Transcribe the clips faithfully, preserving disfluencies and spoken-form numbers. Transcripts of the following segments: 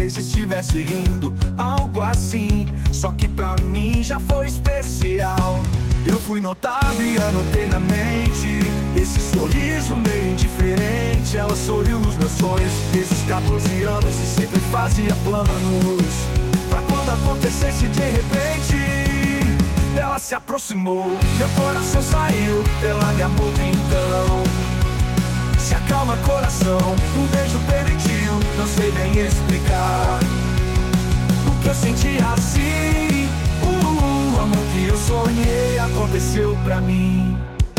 talvez estivesse rindo, algo assim. Só que pra mim já foi especial. Eu fui notado e anotei na mente esse sorriso meio indiferente. Ela sorriu nos meus sonhos desses quatorze anos e sempre fazia planos pra quando acontecesse de repente. Ela se aproximou, meu coração saiu pela minha boca então. Se acalma coração, um beijo permitiu, não sei nem explicar o que eu senti assim. O amor que eu sonhei aconteceu pra mim.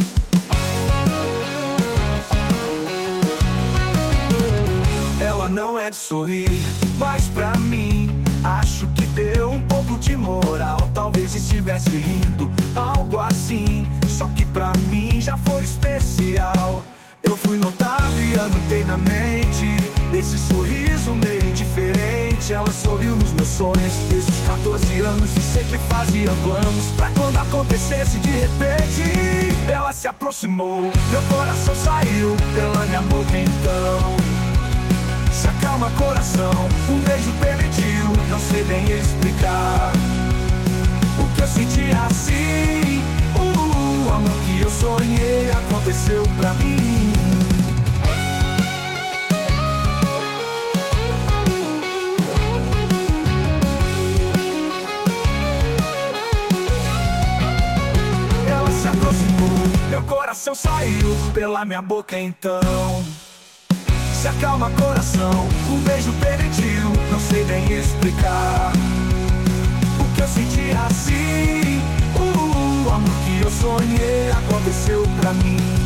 Ela não é de sorrir, mas pra mim acho que deu um pouco de moral. Talvez estivesse rindo, algo assim. Só que pra mim já foi especial. Eu fui notado e anotei na mente esse sorriso meio indiferente. Ela sorriu nos meus sonhos desses quatorze anos e sempre fazia planos pra quando acontecesse de repente. Ela se aproximou, meu coração saiu pela minha boca então. Se acalma coração, um beijo permitiu, não sei nem explicar o que eu senti assim. O amor que eu sonhei aconteceu pra mim. Ela se aproximou, meu coração saiu pela minha boca então. Se acalma coração, um beijo permitiu, não sei nem explicar o que eu senti assim. O amor que eu sonhei aconteceu pra mim.